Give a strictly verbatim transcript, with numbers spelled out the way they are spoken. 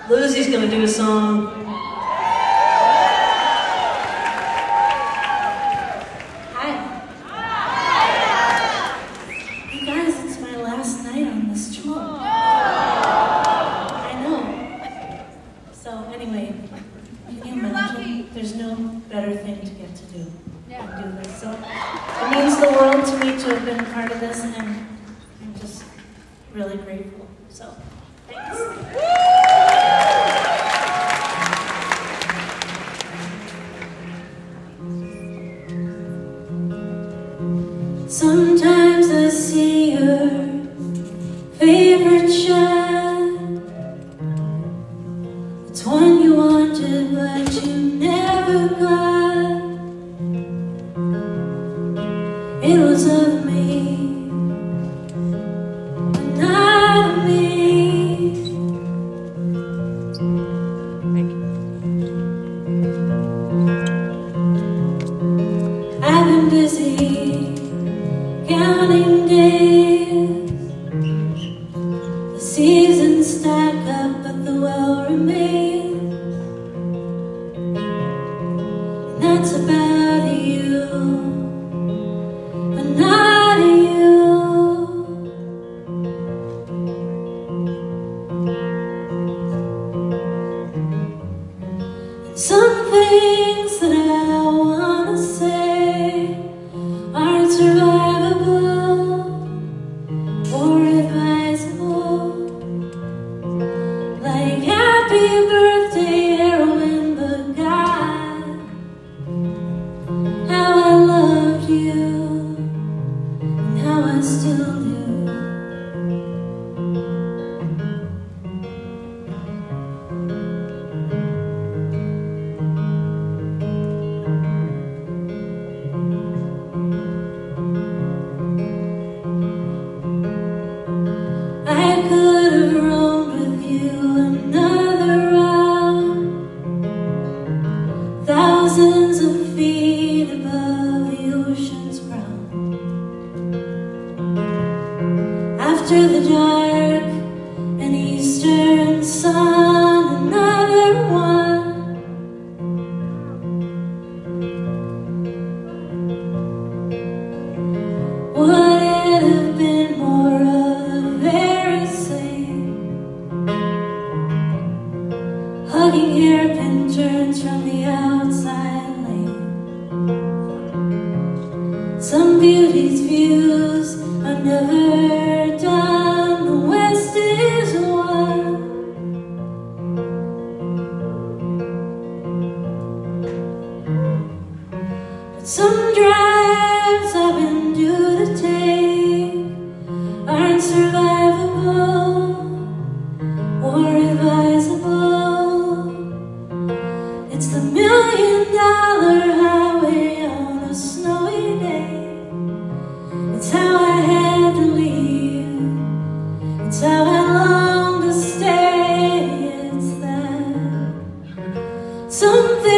Lucy's gonna do a song. Hi. You guys, it's my last night on this tour. I know. So anyway, can you imagine? There's no better thing to get to do than do this. So it means the world to me to have been a part of this, and I'm just really grateful. So thanks. Sometimes I see your favorite shot. It's one you wanted but you never got. It was of me, but not of me. I've been busy counting days. The seasons stack up, but the well remains. And that's about you, but not you. And some things that I wanna say aren't survivable or advisable, like happy birthday heroin, but God, how I loved you and how I still do. I could have roamed with you another round, thousands of feet above the ocean's ground. After the dark and eastern sun, another one. Would it have been more of the very same? Hugging hairpin turns from the outside lane. Some beauty's views are never done. The West is one. But some drives I've been due to take aren't survivable or advisable. It's the million dollar highway on a snowy day. It's how I had to leave. It's how I long to stay. It's that something